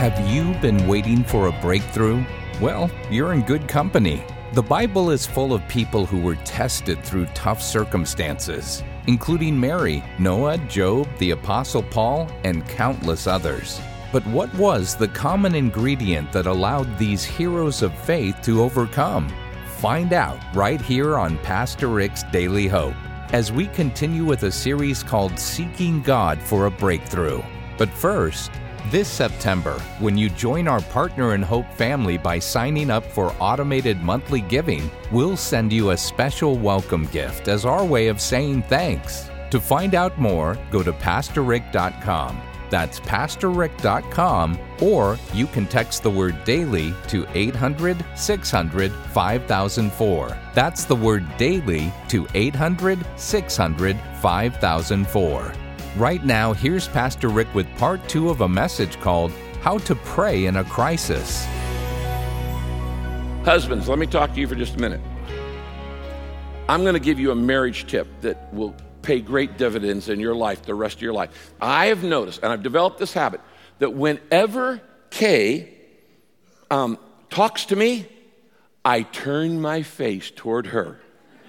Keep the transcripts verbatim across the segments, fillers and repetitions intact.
Have you been waiting for a breakthrough? Well, you're in good company. The Bible is full of people who were tested through tough circumstances, including Mary, Noah, Job, the Apostle Paul, and countless others. But what was the common ingredient that allowed these heroes of faith to overcome? Find out right here on Pastor Rick's Daily Hope, as we continue with a series called Seeking God for a Breakthrough. But first, this September, when you join our Partner in Hope family by signing up for automated monthly giving, we'll send you a special welcome gift as our way of saying thanks. To find out more, go to pastor rick dot com. That's pastor rick dot com, or you can text the word daily to eight hundred, six hundred, five thousand four. That's the word daily to eight hundred, six hundred, five thousand four. Right now, here's Pastor Rick with part two of a message called How to Pray in a Crisis. Husbands, let me talk to you for just a minute. I'm going to give you a marriage tip that will pay great dividends in your life, the rest of your life. I have noticed, and I've developed this habit, that whenever Kay um, talks to me, I turn my face toward her.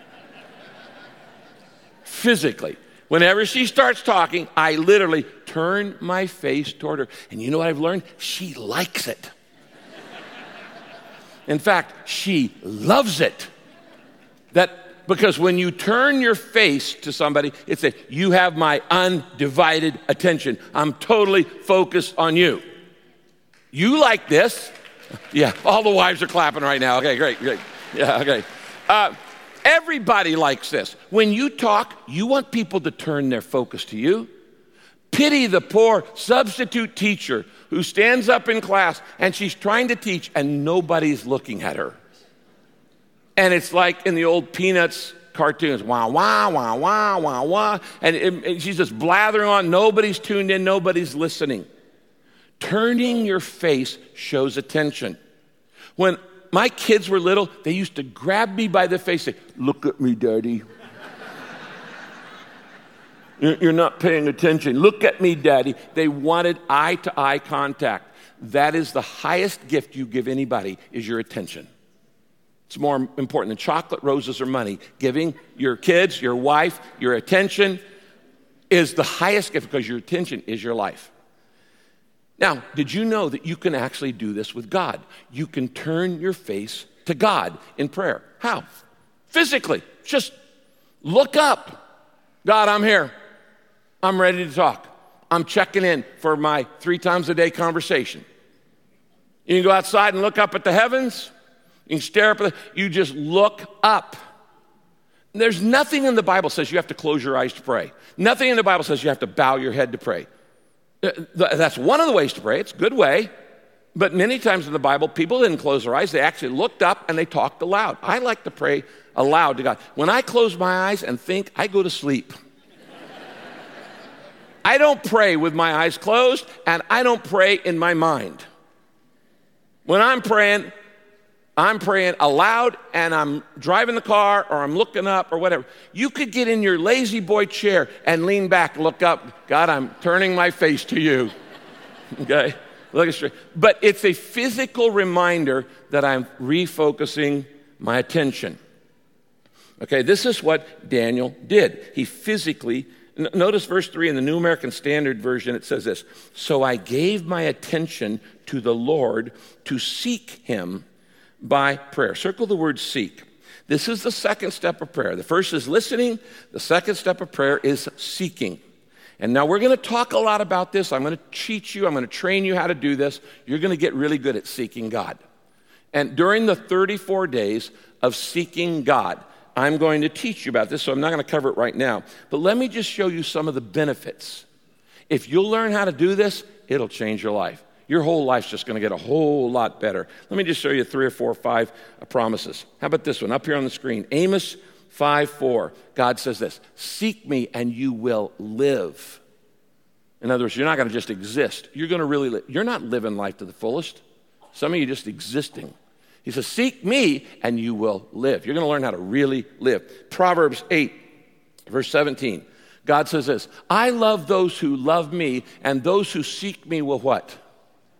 Physically. Whenever she starts talking, I literally turn my face toward her. And you know what I've learned? She likes it. In fact, she loves it. That because when you turn your face to somebody, it's a, you have my undivided attention. I'm totally focused on you. You like this. Yeah, all the wives are clapping right now. Okay, great, great. Yeah, okay. Uh, Everybody likes this. When you talk, you want people to turn their focus to you. Pity the poor substitute teacher who stands up in class and she's trying to teach and nobody's looking at her. And it's like in the old Peanuts cartoons, wah, wah, wah, wah, wah, wah. And, it, and she's just blathering on. Nobody's tuned in. Nobody's listening. Turning your face shows attention. When my kids were little, they used to grab me by the face and say, "Look at me, Daddy. You're not paying attention. Look at me, Daddy." They wanted eye-to-eye contact. That is the highest gift you give anybody, is your attention. It's more important than chocolate, roses, or money. Giving your kids, your wife, your attention is the highest gift because your attention is your life. Now, did you know that you can actually do this with God? You can turn your face to God in prayer. How? Physically. Just look up. God, I'm here. I'm ready to talk. I'm checking in for my three times a day conversation. You can go outside and look up at the heavens. You can stare up at the, you just look up. There's nothing in the Bible says you have to close your eyes to pray. Nothing in the Bible says you have to bow your head to pray. That's one of the ways to pray. It's a good way. But many times in the Bible, people didn't close their eyes. They actually looked up and they talked aloud. I like to pray aloud to God. When I close my eyes and think, I go to sleep. I don't pray with my eyes closed, and I don't pray in my mind. When I'm praying, I'm praying aloud, and I'm driving the car, or I'm looking up, or whatever. You could get in your lazy boy chair and lean back, look up. God, I'm turning my face to you. Okay? Look straight. But it's a physical reminder that I'm refocusing my attention. Okay, this is what Daniel did. He physically, n- notice verse three in the New American Standard Version, it says this: "So I gave my attention to the Lord to seek him by prayer." Circle the word seek. This is the second step of prayer. The first is listening. The second step of prayer is seeking. And now we're going to talk a lot about this. I'm going to teach you. I'm going to train you how to do this. You're going to get really good at seeking God. And during the thirty-four days of seeking God, I'm going to teach you about this, so I'm not going to cover it right now. But let me just show you some of the benefits. If you'll learn how to do this, it'll change your life. Your whole life's just going to get a whole lot better. Let me just show you three or four or five promises. How about this one up here on the screen? Amos five four. God says this: "Seek me and you will live." In other words, you're not going to just exist. You're going to really live. You're not living life to the fullest. Some of you are just existing. He says, "Seek me and you will live." You're going to learn how to really live. Proverbs eight, verse seventeen. God says this: "I love those who love me, and those who seek me will" what?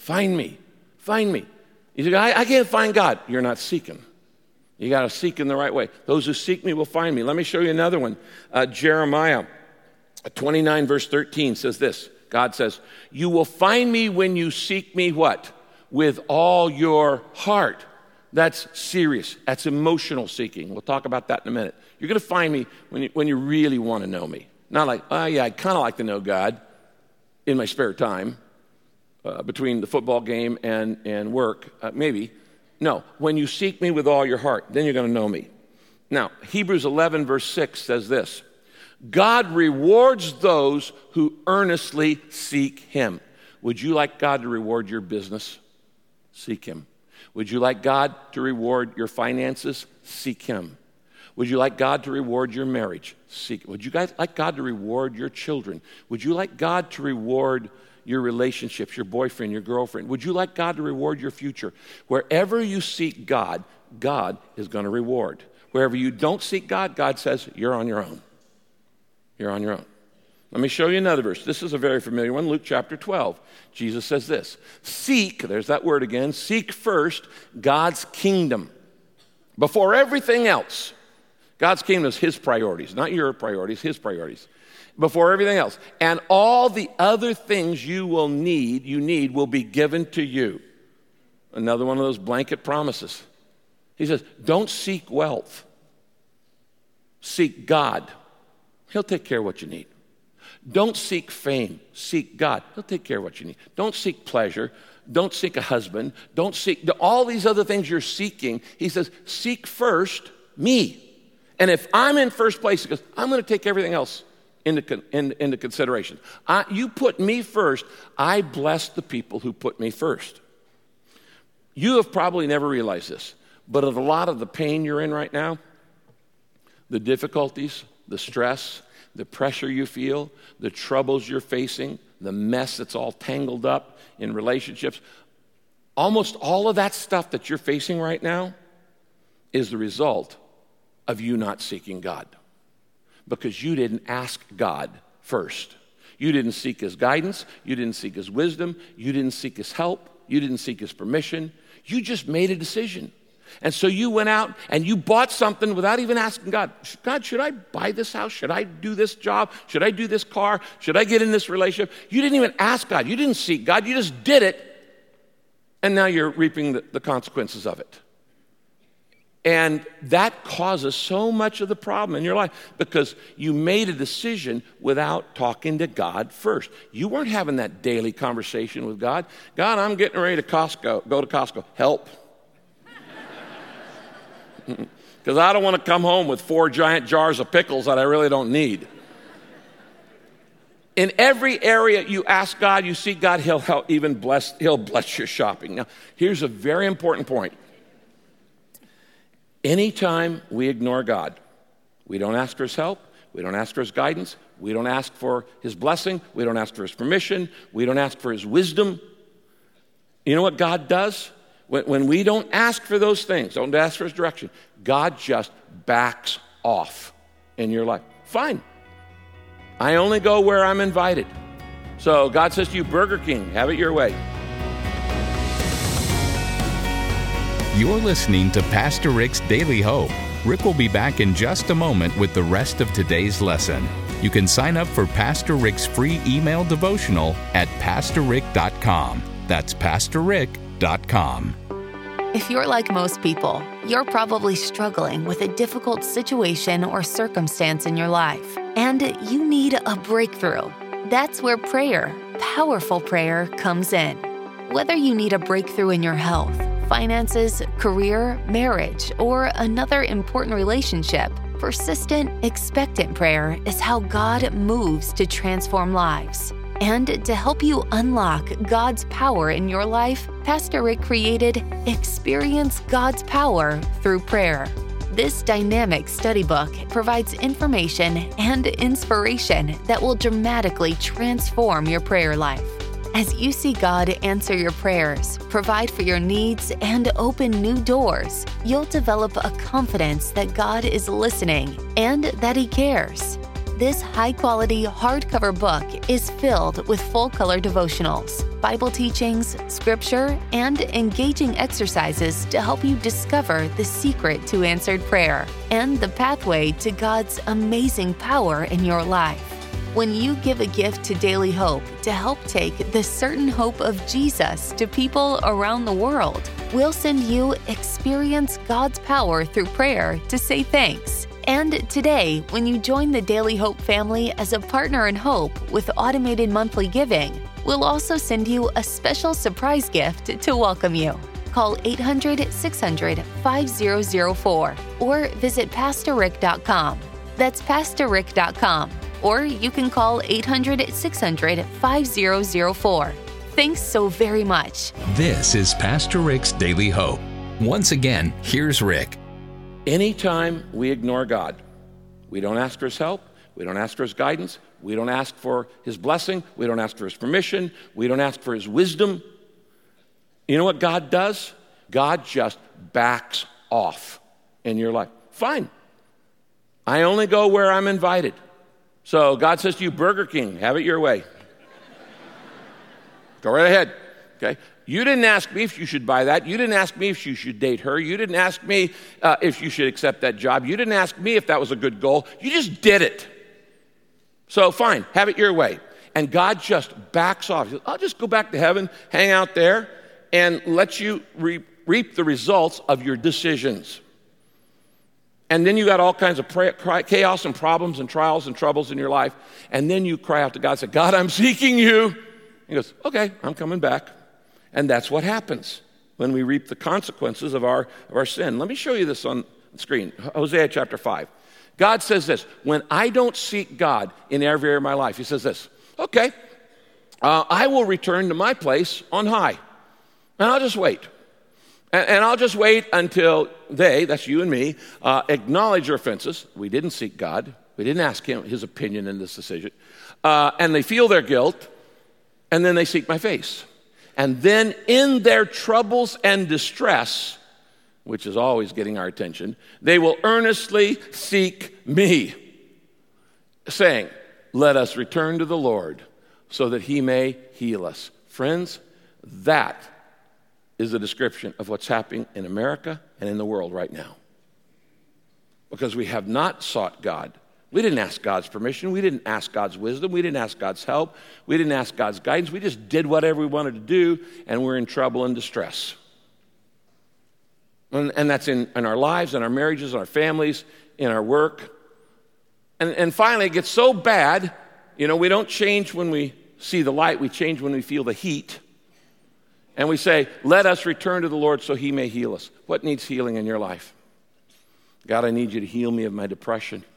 Find me. Find me. You say, I, I can't find God. You're not seeking. You got to seek in the right way. Those who seek me will find me. Let me show you another one. Uh, Jeremiah twenty-nine, verse thirteen says this. God says, you will find me when you seek me what? With all your heart. That's serious. That's emotional seeking. We'll talk about that in a minute. You're going to find me when you, when you really want to know me. Not like, oh yeah, I kind of like to know God in my spare time uh, between the football game and, and work, uh, maybe. No, when you seek me with all your heart, then you're going to know me. Now, Hebrews eleven, verse six says this. God rewards those who earnestly seek him. Would you like God to reward your business? Seek him. Would you like God to reward your finances? Seek him. Would you like God to reward your marriage? Seek. Would you guys like God to reward your children? Would you like God to reward your relationships, your boyfriend, your girlfriend? Would you like God to reward your future? Wherever you seek God, God is going to reward. Wherever you don't seek God, God says, you're on your own. You're on your own. Let me show you another verse. This is a very familiar one, Luke chapter twelve. Jesus says this, seek, there's that word again, seek first God's kingdom before everything else. God's kingdom is his priorities, not your priorities, his priorities. Before everything else. And all the other things you will need, you need, will be given to you. Another one of those blanket promises. He says, don't seek wealth. Seek God. He'll take care of what you need. Don't seek fame. Seek God. He'll take care of what you need. Don't seek pleasure. Don't seek a husband. Don't seek all these other things you're seeking. He says, seek first me. And if I'm in first place, he goes, I'm going to take everything else into, into, into consideration. I, you put me first. I bless the people who put me first. You have probably never realized this, but of a lot of the pain you're in right now, the difficulties, the stress, the pressure you feel, the troubles you're facing, the mess that's all tangled up in relationships, almost all of that stuff that you're facing right now is the result of you not seeking God. Because you didn't ask God first. You didn't seek his guidance. You didn't seek his wisdom. You didn't seek his help. You didn't seek his permission. You just made a decision. And so you went out and you bought something without even asking God, God, should I buy this house? Should I do this job? Should I do this car? Should I get in this relationship? You didn't even ask God. You didn't seek God. You just did it. And now you're reaping the, the consequences of it. And that causes so much of the problem in your life because you made a decision without talking to God first. You weren't having that daily conversation with God. God, I'm getting ready to Costco, go to Costco. Help. Because I don't want to come home with four giant jars of pickles that I really don't need. In every area you ask God, you seek God, he'll help even bless, he'll bless your shopping. Now, here's a very important point. Anytime we ignore God, we don't ask for his help, we don't ask for his guidance, we don't ask for his blessing, we don't ask for his permission, we don't ask for his wisdom. You know what God does? When, when we don't ask for those things, don't ask for his direction, God just backs off in your life. Fine. I only go where I'm invited. So God says to you, Burger King, have it your way. You're listening to Pastor Rick's Daily Hope. Rick will be back in just a moment with the rest of today's lesson. You can sign up for Pastor Rick's free email devotional at pastor rick dot com. That's pastor rick dot com. If you're like most people, you're probably struggling with a difficult situation or circumstance in your life, and you need a breakthrough. That's where prayer, powerful prayer, comes in. Whether you need a breakthrough in your health, finances, career, marriage, or another important relationship, persistent, expectant prayer is how God moves to transform lives. And to help you unlock God's power in your life, Pastor Rick created Experience God's Power Through Prayer. This dynamic study book provides information and inspiration that will dramatically transform your prayer life. As you see God answer your prayers, provide for your needs, and open new doors, you'll develop a confidence that God is listening and that he cares. This high-quality hardcover book is filled with full-color devotionals, Bible teachings, scripture, and engaging exercises to help you discover the secret to answered prayer and the pathway to God's amazing power in your life. When you give a gift to Daily Hope to help take the certain hope of Jesus to people around the world, we'll send you Experience God's Power Through Prayer to say thanks. And today, when you join the Daily Hope family as a partner in hope with automated monthly giving, we'll also send you a special surprise gift to welcome you. Call eight hundred, six hundred, five zero zero four or visit pastor rick dot com. That's pastor rick dot com. Or you can call eight hundred, six hundred, five zero zero four. Thanks so very much. This is Pastor Rick's Daily Hope. Once again, here's Rick. Anytime we ignore God, we don't ask for his help, we don't ask for his guidance, we don't ask for his blessing, we don't ask for his permission, we don't ask for his wisdom. You know what God does? God just backs off in your life. Fine. I only go where I'm invited. So God says to you, Burger King, have it your way. Go right ahead, okay? You didn't ask me if you should buy that. You didn't ask me if you should date her. You didn't ask me uh, if you should accept that job. You didn't ask me if that was a good goal. You just did it. So fine, have it your way. And God just backs off. He says, I'll just go back to heaven, hang out there, and let you re- reap the results of your decisions. And then you got all kinds of pra- cry, chaos and problems and trials and troubles in your life. And then you cry out to God and say, God, I'm seeking you. He goes, okay, I'm coming back. And that's what happens when we reap the consequences of our, of our sin. Let me show you this on the screen. Hosea chapter five. God says this, when I don't seek God in every area of my life, he says this, okay, uh, I will return to my place on high. And I'll just wait. And, and I'll just wait until they, that's you and me, uh, acknowledge their offenses. We didn't seek God. We didn't ask him his opinion in this decision. Uh, and they feel their guilt, and then they seek my face. And then in their troubles and distress, which is always getting our attention, they will earnestly seek me, saying, let us return to the Lord so that he may heal us. Friends, that is a description of what's happening in America and in the world right now. Because we have not sought God. We didn't ask God's permission. We didn't ask God's wisdom. We didn't ask God's help. We didn't ask God's guidance. We just did whatever we wanted to do, and we're in trouble and distress. And, and that's in, in our lives, in our marriages, in our families, in our work. And, and finally, it gets so bad, you know, we don't change when we see the light. We change when we feel the heat. And we say, let us return to the Lord so he may heal us. What needs healing in your life? God, I need you to heal me of my depression.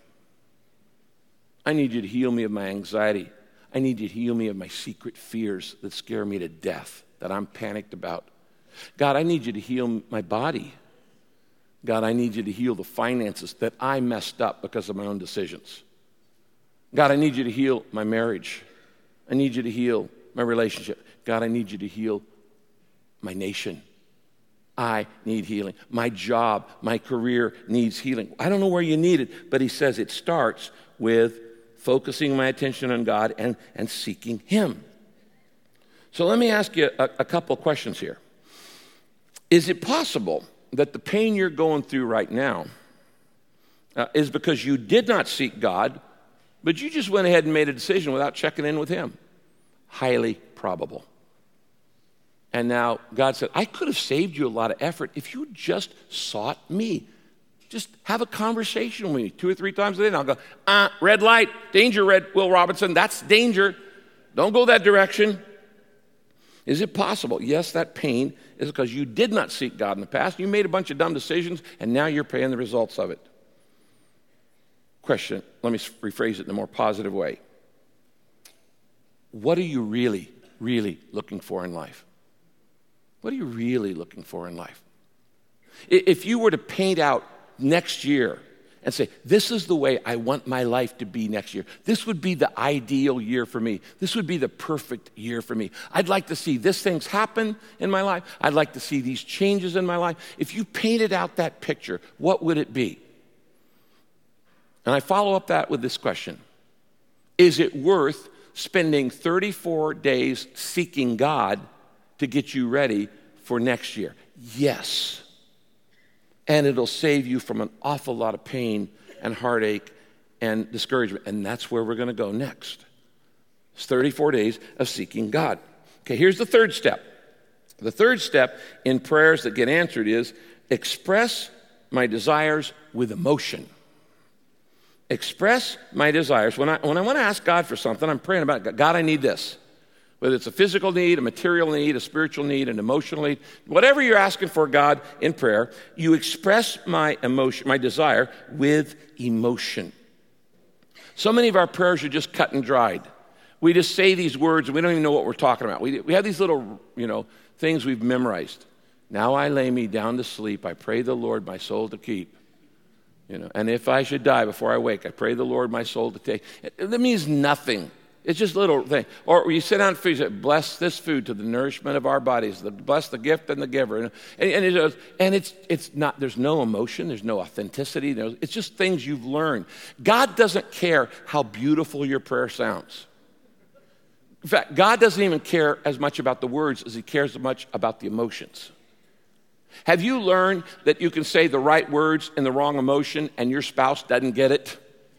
I need you to heal me of my anxiety. I need you to heal me of my secret fears that scare me to death, that I'm panicked about. God, I need you to heal my body. God, I need you to heal the finances that I messed up because of my own decisions. God, I need you to heal my marriage. I need you to heal my relationship. God, I need you to heal my nation. I need healing. My job, my career needs healing. I don't know where you need it, but he says it starts with focusing my attention on God and, and seeking him. So let me ask you a, a couple of questions here. Is it possible that the pain you're going through right now uh, is because you did not seek God, but you just went ahead and made a decision without checking in with him? Highly probable. And now God said, I could have saved you a lot of effort if you just sought me. Just have a conversation with me two or three times a day. And I'll go, uh, red light, danger, red, Will Robinson, that's danger. Don't go that direction. Is it possible? Yes, that pain is because you did not seek God in the past. You made a bunch of dumb decisions, and now you're paying the results of it. Question, let me rephrase it in a more positive way. What are you really, really looking for in life? What are you really looking for in life? If you were to paint out next year and say, this is the way I want my life to be next year. This would be the ideal year for me. This would be the perfect year for me. I'd like to see this things happen in my life. I'd like to see these changes in my life. If you painted out that picture, what would it be? And I follow up that with this question. Is it worth spending thirty-four days seeking God to get you ready for next year? Yes. And it'll save you from an awful lot of pain and heartache and discouragement. And that's where we're going to go next. It's thirty-four days of seeking God. Okay, here's the third step. The third step in prayers that get answered is express my desires with emotion. Express my desires. When I, when I want to ask God for something, I'm praying about, God, I need this. Whether it's a physical need, a material need, a spiritual need, an emotional need, whatever you're asking for God in prayer, you express my emotion, my desire with emotion. So many of our prayers are just cut and dried. We just say these words and we don't even know what we're talking about. We, we have these little, you know, things we've memorized. Now I lay me down to sleep. I pray the Lord my soul to keep. You know, and if I should die before I wake, I pray the Lord my soul to take. That means nothing. It's just a little thing. Or you sit down and food, you say, bless this food to the nourishment of our bodies. The, bless the gift and the giver. And, and, it's, and it's, it's not, there's no emotion. There's no authenticity. There's, it's just things you've learned. God doesn't care how beautiful your prayer sounds. In fact, God doesn't even care as much about the words as he cares as much about the emotions. Have you learned that you can say the right words in the wrong emotion and your spouse doesn't get it?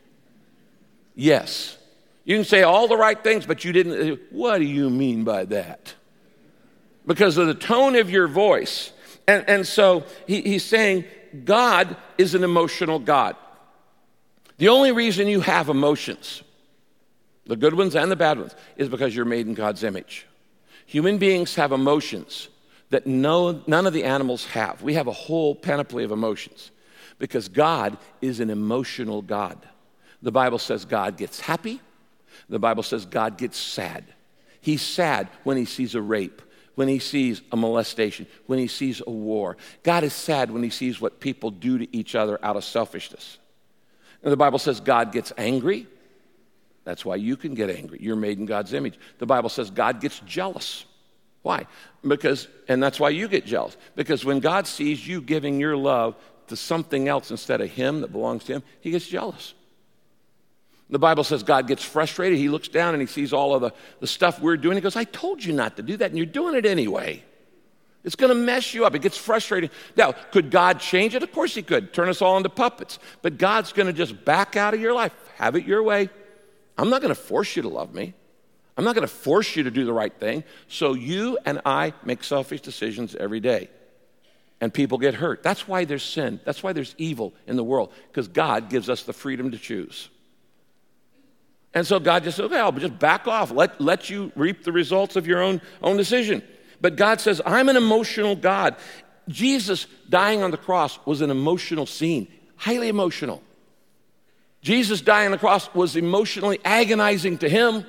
Yes. You can say all the right things, but you didn't. What do you mean by that? Because of the tone of your voice. And, and so he, he's saying God is an emotional God. The only reason you have emotions, the good ones and the bad ones, is because you're made in God's image. Human beings have emotions that no, none of the animals have. We have a whole panoply of emotions because God is an emotional God. The Bible says God gets happy. The Bible says God gets sad. He's sad when he sees a rape, when he sees a molestation, when he sees a war. God is sad when he sees what people do to each other out of selfishness. And the Bible says God gets angry. That's why you can get angry. You're made in God's image. The Bible says God gets jealous. Why? Because, and that's why you get jealous. Because when God sees you giving your love to something else instead of him that belongs to him, he gets jealous. The Bible says God gets frustrated. He looks down and he sees all of the, the stuff we're doing. He goes, I told you not to do that, and you're doing it anyway. It's going to mess you up. It gets frustrating. Now, could God change it? Of course he could. Turn us all into puppets. But God's going to just back out of your life. Have it your way. I'm not going to force you to love me. I'm not going to force you to do the right thing. So you and I make selfish decisions every day. And people get hurt. That's why there's sin. That's why there's evil in the world. Because God gives us the freedom to choose. And so God just says, okay, I'll just back off. Let, let you reap the results of your own, own decision. But God says, I'm an emotional God. Jesus dying on the cross was an emotional scene, highly emotional. Jesus dying on the cross was emotionally agonizing to him.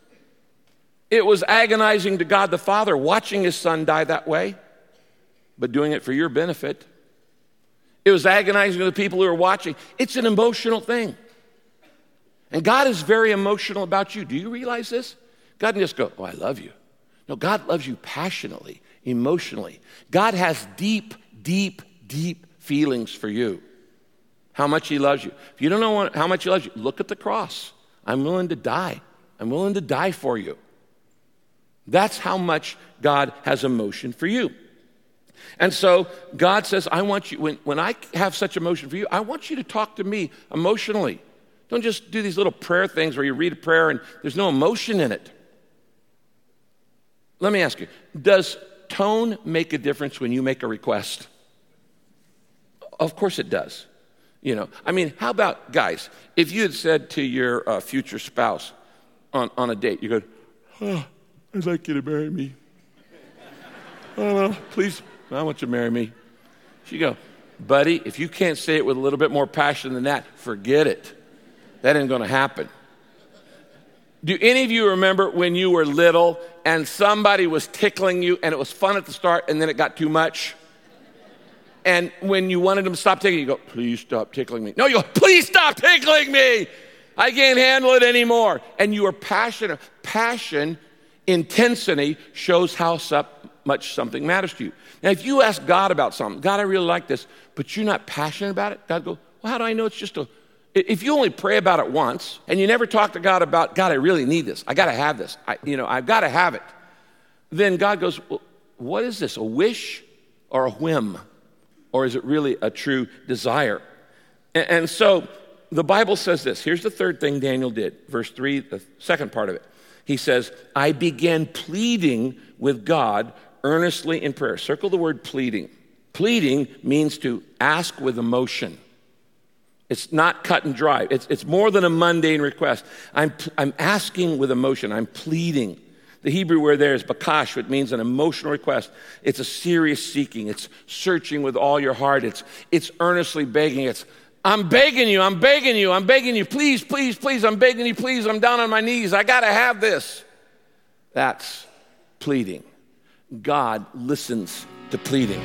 It was agonizing to God the Father watching his son die that way, but doing it for your benefit. It was agonizing to the people who are watching. It's an emotional thing. And God is very emotional about you. Do you realize this? God doesn't just go, oh, I love you. No, God loves you passionately, emotionally. God has deep, deep, deep feelings for you. How much he loves you. If you don't know how much he loves you, look at the cross. I'm willing to die. I'm willing to die for you. That's how much God has emotion for you. And so God says, I want you, when, when I have such emotion for you, I want you to talk to me emotionally. Don't just do these little prayer things where you read a prayer and there's no emotion in it. Let me ask you, does tone make a difference when you make a request? Of course it does. You know, I mean, how about, guys, if you had said to your uh, future spouse on, on a date, you go, oh, I'd like you to marry me. Oh, please, I want you to marry me. She'd go, buddy, if you can't say it with a little bit more passion than that, forget it. That ain't going to happen. Do any of you remember when you were little and somebody was tickling you and it was fun at the start and then it got too much? And when you wanted them to stop tickling, you go, please stop tickling me. No, you go, please stop tickling me. I can't handle it anymore. And you are passionate. Passion, intensity shows how much something matters to you. Now, if you ask God about something, God, I really like this, but you're not passionate about it, God goes, well, how do I know it's just a If you only pray about it once and you never talk to God about, God, I really need this. I got to have this. I, you know, I've got to have it. Then God goes, well, what is this, a wish or a whim? Or is it really a true desire? And, and so the Bible says this. Here's the third thing Daniel did. Verse three, the second part of it. He says, I began pleading with God earnestly in prayer. Circle the word pleading. Pleading means to ask with emotion. It's not cut and dry. It's, it's more than a mundane request. I'm, I'm asking with emotion. I'm pleading. The Hebrew word there is bakash, which means an emotional request. It's a serious seeking. It's searching with all your heart. It's, it's earnestly begging. It's, I'm begging you, I'm begging you, I'm begging you. Please, please, please, I'm begging you, please. I'm down on my knees. I got to have this. That's pleading. God listens to pleading.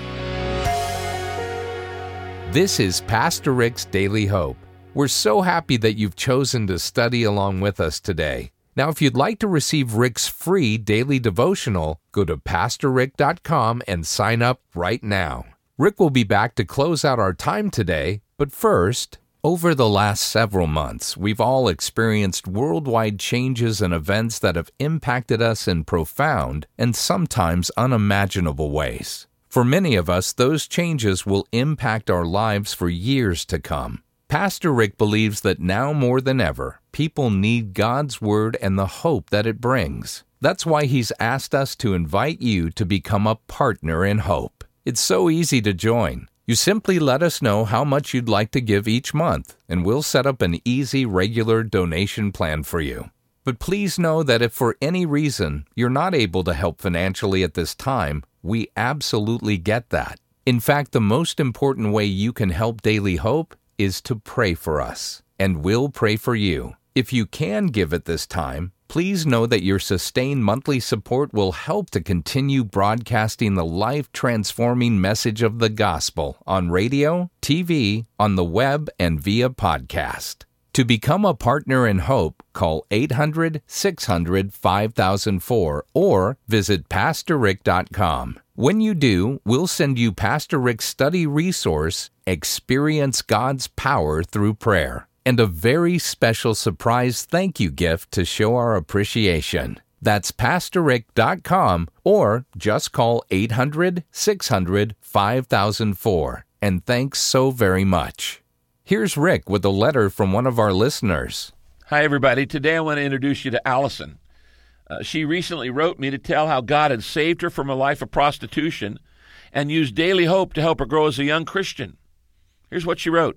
This is Pastor Rick's Daily Hope. We're so happy that you've chosen to study along with us today. Now, if you'd like to receive Rick's free daily devotional, go to pastor rick dot com and sign up right now. Rick will be back to close out our time today, but first, over the last several months, we've all experienced worldwide changes and events that have impacted us in profound and sometimes unimaginable ways. For many of us, those changes will impact our lives for years to come. Pastor Rick believes that now more than ever, people need God's Word and the hope that it brings. That's why he's asked us to invite you to become a partner in hope. It's so easy to join. You simply let us know how much you'd like to give each month, and we'll set up an easy, regular donation plan for you. But please know that if for any reason you're not able to help financially at this time, we absolutely get that. In fact, the most important way you can help Daily Hope is to pray for us, and we'll pray for you. If you can give at this time, please know that your sustained monthly support will help to continue broadcasting the life-transforming message of the gospel on radio, T V, on the web, and via podcast. To become a partner in hope, call eight hundred, six hundred, five thousand four or visit pastor rick dot com. When you do, we'll send you Pastor Rick's study resource, Experience God's Power Through Prayer, and a very special surprise thank you gift to show our appreciation. That's pastor rick dot com or just call eight hundred, six hundred, five thousand four. And thanks so very much. Here's Rick with a letter from one of our listeners. Hi, everybody. Today I want to introduce you to Allison. Uh, she recently wrote me to tell how God had saved her from a life of prostitution and used Daily Hope to help her grow as a young Christian. Here's what she wrote.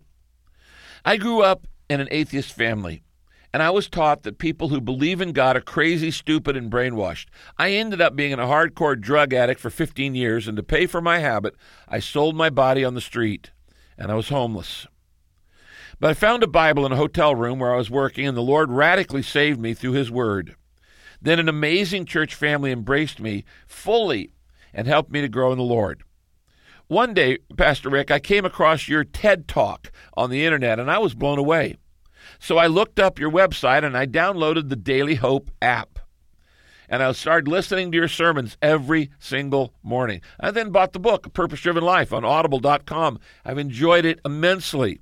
I grew up in an atheist family, and I was taught that people who believe in God are crazy, stupid, and brainwashed. I ended up being a hardcore drug addict for fifteen years, and to pay for my habit, I sold my body on the street, and I was homeless. But I found a Bible in a hotel room where I was working, and the Lord radically saved me through His Word. Then an amazing church family embraced me fully and helped me to grow in the Lord. One day, Pastor Rick, I came across your TED Talk on the internet, and I was blown away. So I looked up your website, and I downloaded the Daily Hope app. And I started listening to your sermons every single morning. I then bought the book, A Purpose-Driven Life, on audible dot com. I've enjoyed it immensely.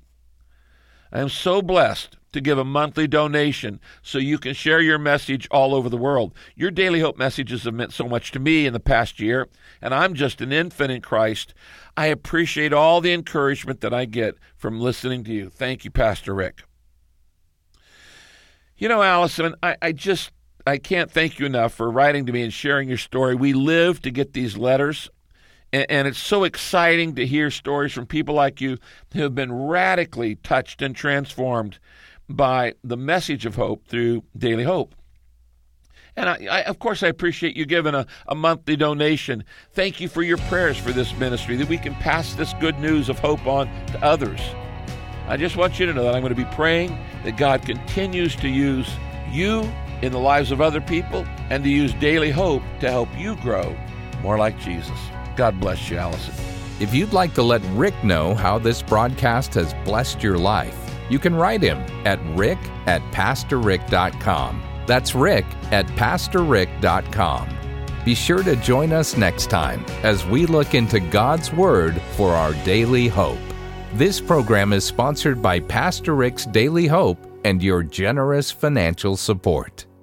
I am so blessed to give a monthly donation so you can share your message all over the world. Your Daily Hope messages have meant so much to me in the past year, and I'm just an infant in Christ. I appreciate all the encouragement that I get from listening to you. Thank you, Pastor Rick. You know, Allison, I, I just, I can't thank you enough for writing to me and sharing your story. We live to get these letters. And it's so exciting to hear stories from people like you who have been radically touched and transformed by the message of hope through Daily Hope. And, I, I, of course, I appreciate you giving a, a monthly donation. Thank you for your prayers for this ministry, that we can pass this good news of hope on to others. I just want you to know that I'm going to be praying that God continues to use you in the lives of other people and to use Daily Hope to help you grow more like Jesus. God bless you, Allison. If you'd like to let Rick know how this broadcast has blessed your life, you can write him at rick at pastor rick dot com. That's rick at pastor rick dot com. Be sure to join us next time as we look into God's Word for our daily hope. This program is sponsored by Pastor Rick's Daily Hope and your generous financial support.